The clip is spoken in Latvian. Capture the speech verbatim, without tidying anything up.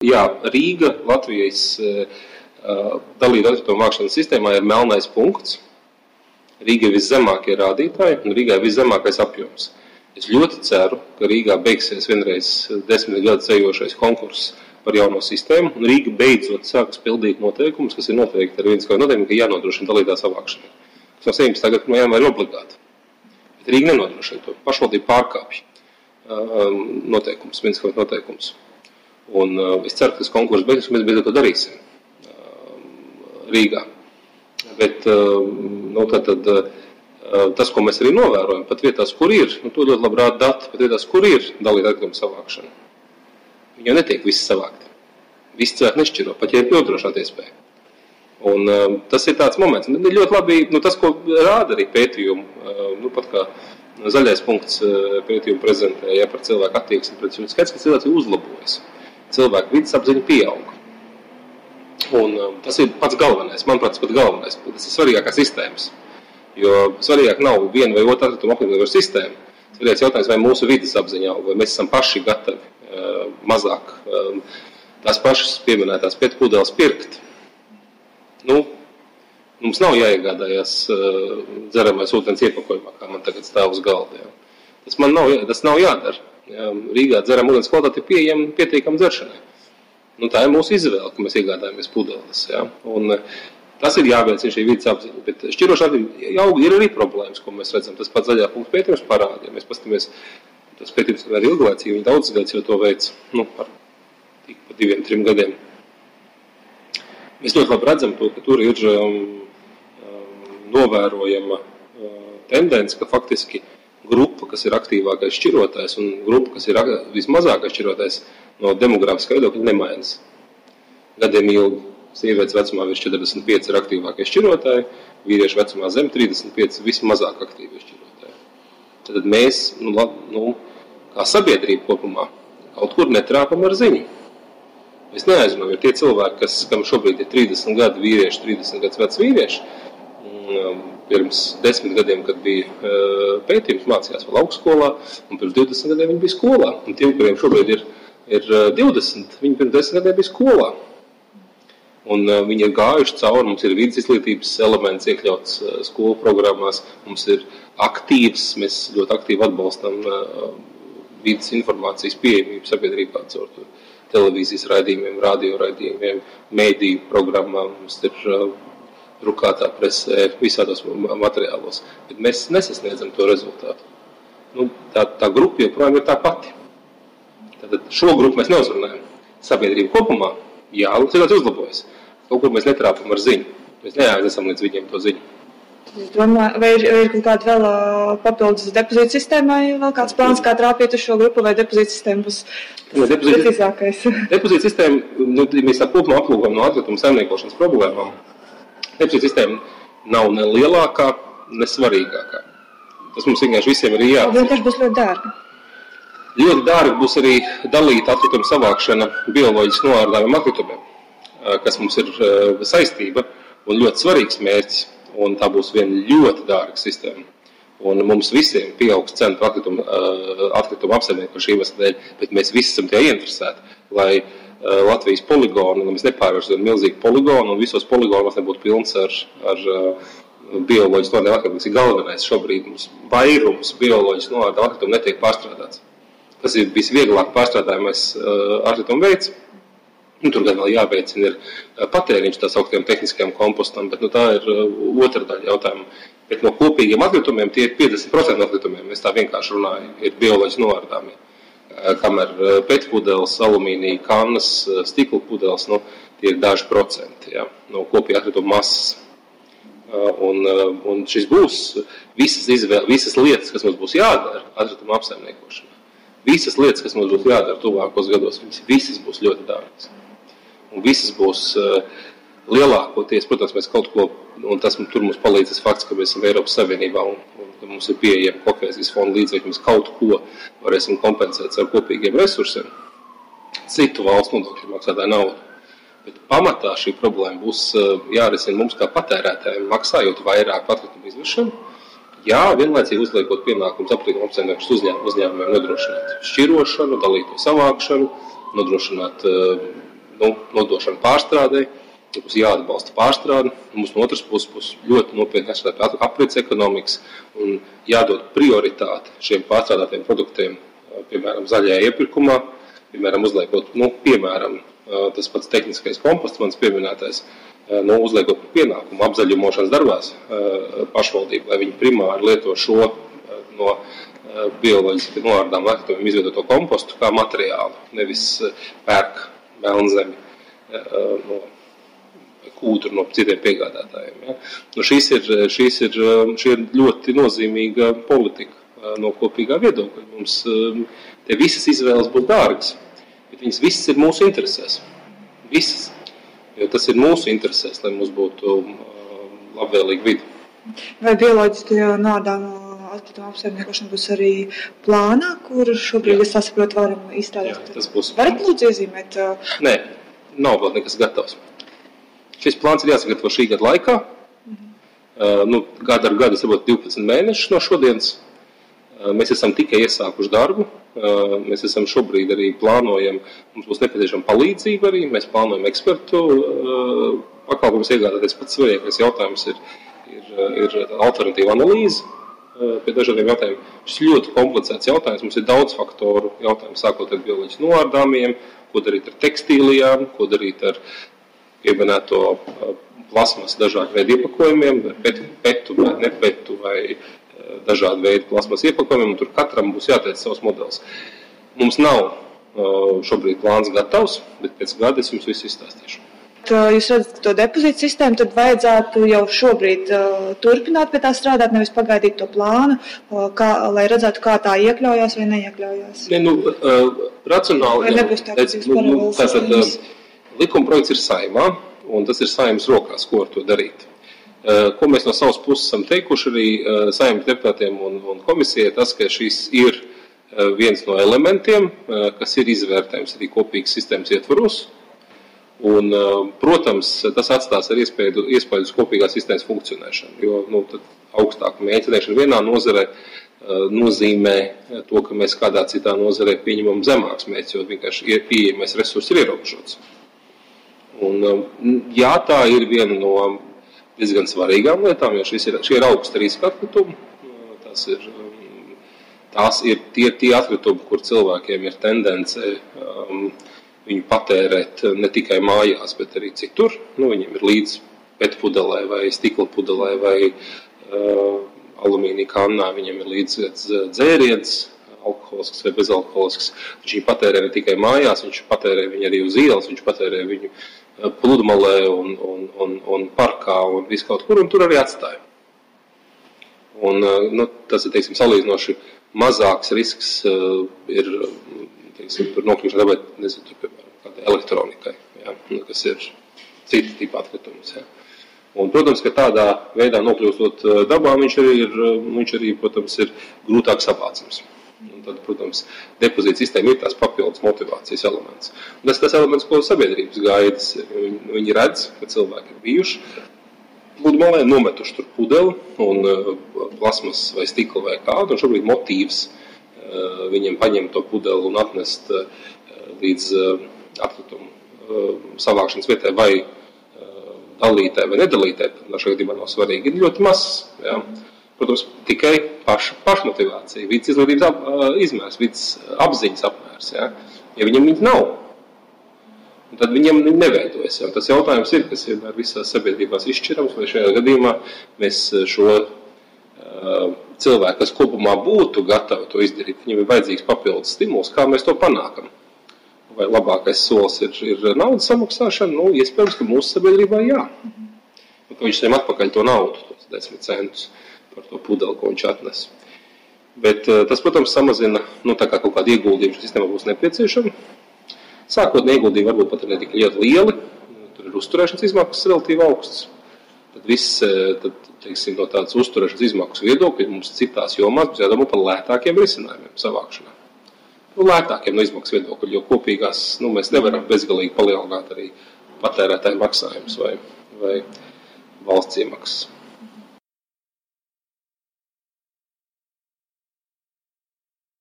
jā, Rīga Latvijas uh, dalīta atkritumu vākšanas sistēmā ir melnais punkts. Rīga ir viszemākie rādītāji un Rīgā ir viszemākais apjoms. Es ļoti ceru, ka Rīgā beigsies vienreiz desmit gadus ejošais konkurss par jauno sistēmu, un Rīga beidzot sāks pildīt noteikumus, kas ir noteikti ar vienas kā noteikumi, ka jānodrošina dalītā savākšana. Kas no septiņpadsmitā gada janvāra ir obligāti. Bet Rīga nenodrošina to. Pašvaldība pārkāpj um, noteikumus, vienas kā noteikumus. Un uh, es ceru, ka tas konkurss beigsies, un mēs beidzot to darīsim um, Rīgā. Bet uh, nu, tad, tad, uh, tas, ko mēs arī novērojam, pat vietās, kur ir, nu, to ļoti labi rāda dati, pat vietās, kur ir dalīta atkritumu savākšana. Viņi jau netiek visi savākti. Visi cilvēki nešķiro, pat ja ir nodrošināta iespēja. Un uh, tas ir tāds moments. Un ļoti labi, nu, tas, ko rāda arī pētījumu, uh, nu, pat kā zaļais punkts uh, pētījumu prezentē, ja, par cilvēku attieksmi pret viņu, skaidrs, ka cilvēks ir uzlabojas. Cilvēku vidas apziņa pieauga. Un um, tas ir pats galvenais, manuprāt, tas pats galvenais. Tas ir svarīgākās sistēmas. Jo svarīgāk nav viena vai otra atkrituma aplikuma sistēma. Svarīgāks jautājums, vai mūsu vidas apziņa auga, vai mēs esam paši gatavi uh, mazāk um, tās pašas pieminētās pietpūdeles pirkt. Nu, mums nav jāiegādājās uh, dzeramais ūdens iepakojumā, kā man tagad stāv uz galda. Jā. Tas man nav, tas nav jādara. Jā. Rīgā dzeram ūdens kvalitāte ir pieejama pietiekama dzeršanai. Nu, tā ir mūsu izvēle, ka mēs iegādājamies pudeles. Ja? Un tas ir jāveicina šī vidas apziņa. Bet šķirošā jau ir arī problēmas, ko mēs redzam. Tas pats zaļā punkts pētījums parāda. Ja mēs pastamies, tas pētījums ir ilglaicīgi, viņi daudz gadus jau to veic, nu, par, par diviem, trim gadiem. Mēs ļoti labi redzam to, ka tur ir um, um, novērojama uh, tendence, ka faktiski grupa, kas ir aktīvākais šķirotājs un grupa, kas ir vismazākais šķirotājs, no demogrāfiskā viedokļa nemainas. Gadiem ilgi sievietes vecumā virs četrdesmit pieci ir aktīvākie šķirotāji, vīriešu vecumā zem trīsdesmit pieci vismazāk aktīvie šķirotāji. Tad mēs, nu, nu, kā sabiedrība kopumā, kaut kur netrāpam ar ziņu. Mēs neaizzinām, jo tie cilvēki, kas, kam šobrīd ir trīsdesmit gadi vīrieši, trīsdesmit gadus veci vīrieši, pirms desmit gadiem, kad bija pētījums, mācījās vēl augstskolā, un pirms divdesmit gadiem viņi bija skolā. Un tiem, kuriem šobrīd ir, ir divdesmit, viņi pirms desmit gadiem bija skolā. Un viņi ir gājuši cauri, mums ir vidas izglītības elements iekļauts skolu programmās, mums ir aktīvs, mēs ļoti aktīvi atbalstam vidas informācijas pieejamību sabiedrībā caur televīzijas raidījumiem, radio raidījumiem, mēdīju programmām, mums ir drukātā presē, visādos materiālos. Bet mēs nesasniedzam to rezultātu. Nu, tā, tā grupa joprojām ir tā pati. Tātad šo grupu mēs neuzrunājam. Sabiedrība kopumā, jā, cilvēks uzlabojas. Kaut kur mēs netrāpam ar ziņu. Mēs neaiznesam līdz viņiem to ziņu. Domā, vai ir, vai ir kaut kāda vēl papildus depozīta sistēmai, vēl kāds plāns, kā trāpīt uz šo grupu, vai depozīta sistēma būs precīzākais? Depozīta sistēma, nu, mēs tā kopumā aplūkojam no atkrituma saimniekošanas problēmām. Depozīta sistēma nav ne lielākā, ne svarīgākā. Tas mums vienkārši visiem ir jāatzīst. Vienkārši būs ļoti dārgi. Ļoti dārgi būs arī dalīta atkrituma savākšana bioloģiski noārdāmiem atkritumiem, kas mums ir saistība un ļoti svarīgs mērķis, un tā būs viena ļoti dārga sistēma. Un mums visiem pieaugs cena par atkritumu, atkritumu apsaimniekošanu iemesla dēļ, bet mēs visi esam tajā interesēti, lai Latvijas poligonu, lai mēs nepārvērstu milzīgu poligonu, un visos poligonos nebūtu pilns ar, ar bioloģiski noārdāmiem atkritumiem. Tas ir galvenais šobrīd. Mums vairums bioloģiski noārdāmu atkritumu netiek pārstrādāts. Tas ir visvieglāk pārstrādājamais atkritumu veids. Nu, tur gan vēl jāveicina ir patēriņš tās augstiem tehniskajām kompostam, bet nu, tā ir otra daļa jautājuma. Bet no kopīgiem atkritumiem tie ir piecdesmit procenti no atkritumiem, es tā vienkārši runāju, ir bioloģiski noārdāmi. Kamēr petpudeles, alumīnija, kannas, stikla pudeles, nu, tie ir daži procenti, ja, no kopīga atkrituma masas. Un, un šis būs visas, izvēle, visas lietas, kas mums būs jādara atkrituma apsaimniekošanā. Visas lietas, kas mums būs jādara tuvākos gados, visas būs ļoti dārgas. Un visas būs uh, lielākoties, protams, mēs kaut ko, un tas tur mums palīdz tas fakts, ka mēs esam Eiropas Savienībā un, un ka mums ir pieejami kohēzijas fonda līdzekļi, mēs kaut ko varēsim kompensēt ar kopīgiem resursiem, citu valstu nodokļu maksātāju naudu. Bet pamatā šī problēma būs uh, jārisina mums kā patērētājiem, maksājot vairāk atkritumu izvešanu, jā, vienlaicīgi uzliekot pienākums atkrituma apsaimniekošanas uzņēmumiem nodrošināt šķirošanu, dalīto savākšanu, nodrošināt uh, nu, nodošana pārstrādē, mums jāatbalsta pārstrāde, mums no otras puses būs ļoti nopietni jāskatās aprits ekonomikas un jādod prioritāti šiem pārstrādātiem produktiem, piemēram, zaļajā iepirkumā, piemēram, uzliekot, nu, piemēram, tas pats tehniskais komposts, mans pieminētais, nu, uzliekot par pienākumu apzaļumošanas darbās pašvaldību, lai viņi primāri lieto šo no bioloģiski noārdām atkritumiem izveidoto kompostu kā materiālu, nevis pērk melnzemi no kūdru no citiem piegādātājiem. Ja. Nu, šīs ir, šīs ir, šī ir ļoti nozīmīga politika no kopīgā viedokļa. Mums te visas izvēles būs dārgas, bet viņas visas ir mūsu interesēs. Visas. Jo tas ir mūsu interesēs, lai mums būtu labvēlīga vide. Vai bioloģiski nodām atkrituma apsaimniekošana būs arī plānā, kur šobrīd, es saprotu, varam izstrādāt? Jā, tas būs. Varat lūdzu iezīmēt? Nē, nav vēl nekas gatavs. Šis plāns ir jāsagatavo šī gada laikā. Mm-hmm. Uh, nu, gada ar gadu, varbūt divpadsmit mēnešus no šodienas. Uh, mēs esam tikai iesākuši darbu. Uh, mēs esam šobrīd arī plānojam, mums būs nepieciešama palīdzība arī. Mēs plānojam ekspertu uh, pakalpojumus iegādāties. Pats svarīgākais jautājums ir, ir, ir alternatīva analīze uh, pie dažādiem jautājumiem. Šis ļoti komplicēts jautājums. Mums ir daudz faktoru jautājums, sākot ar bioloģiski noārdāmiem, ko darīt ar tekstīlijām, ko darīt ar pieminēto plasmas dažādu veidu iepakojumiem, vai petu vai nepetu vai dažādu veidu plasmas iepakojumiem, un tur katram būs jāteic savs modelis. Mums nav šobrīd plāns gatavs, bet pēc gada es jums visu izstāstīšu. Jūs redzat to depozītu sistēmu, tad vajadzētu jau šobrīd uh, turpināt pie tā strādāt, nevis pagaidīt to plānu, uh, kā, lai redzētu, kā tā iekļaujās vai neiekļaujās. Ne, nu, uh, racionāli, vai nebūs tā, ka jūs paralēli sistēmas? Likuma projekts ir Saeimā, un tas ir Saeimas rokās, ko ar to darīt. Ko mēs no savas puses esam teikuši arī Saeimas deputātiem un, un komisijai, tas, ka šis ir viens no elementiem, kas ir izvērtējums arī kopīgas sistēmas ietvaros. Un, protams, tas atstās ar iespēju, iespēju uz kopīgās sistēmas funkcionēšanu, jo nu, tad augstāku mēģināšanu vienā nozarē nozīmē to, ka mēs kādā citā nozarē pieņemam zemāks mērķis, jo vienkārši pieejamais resurss ir ierobežots. Un, jā, tā ir viena no diezgan svarīgām lietām, jo šis ir, šie ir augsta riska atkritumi. Tas ir, tās ir tie, tie atkritumi, kur cilvēkiem ir tendence um, viņu patērēt ne tikai mājās, bet arī citur. Nu, viņiem ir līdz petpudelē vai stikla pudelē vai uh, alumīnija kannā, viņiem ir līdz dzēriens, alkoholisks vai bezalkoholisks. Viņš viņu patērē ne tikai mājās, viņš patērē viņu arī uz ielas, viņš patērē viņu pludmalē un, un, un, un parkā un visu kaut kur, un tur arī atstāja. Un, nu, tas ir, teiksim, salīdzinoši mazāks risks uh, ir, teiksim, tur nokļūšana dabēt, nezinu, tur, piemēram, kādai elektronikai, ja, kas ir cita tipa atkritumus, ja. Un, protams, ka tādā veidā nokļūstot dabā, viņš arī, ir, viņš arī, protams, ir grūtāk savācams. Un tad, protams, depozīta sistēma ir tās papildus motivācijas elements. Un tas ir tas elements, ko sabiedrības gaidas. Viņi, viņi redz, ka cilvēki ir bijuši pludmalē, nometuši tur pudeli un uh, plasmas vai stikla vai kādu, un šobrīd motīvs uh, viņiem paņemt to pudeli un atnest uh, līdz uh, atkritumu uh, savākšanas vietai vai uh, dalītē vai nedalītē, no šajā gadījumā nav svarīgi, ir ļoti mazs. Jā. Protams, tikai paša, pašmotivācija, vidas izglītības ap, izmērs, vidas apziņas apmērs. Ja, ja viņam viņi nav, tad viņam neveidojas. Ja. Tas jautājums ir, kas ir visās sabiedrībās izšķirams, vai šajā gadījumā mēs šo uh, cilvēku, kas kopumā būtu gatavi to izdarīt, viņam ir vajadzīgs papildus stimuls, kā mēs to panākam. Vai labākais solis ir, ir naudas samaksāšana? Nu, iespējams, ka mūsu sabiedrībā jā. Un, ka viņš saņem atpakaļ to naudu, tos desmit centus. Par to pudeli, ko viņš atnes. Bet tas, protams, samazina, nu, tā kā kaut kāda ieguldījuma sistēmā būs nepieciešama. Sākotnēji ieguldījumi varbūt pat ir ne tik ļoti lieli, tur ir uzturēšanas izmaksas relatīvi augsts. Tad viss, tad, teiksim, no tādas uzturēšanas izmaksu viedokļa mums citās jomās būs jādomā par lētākiem risinājumiem savākšanā. Nu, lētākiem no izmaksu viedokļa, jo kopīgās, nu, mēs nevaram bezgalīgi palielināt arī patērētāju maksājumus vai, vai valsts iemaksas.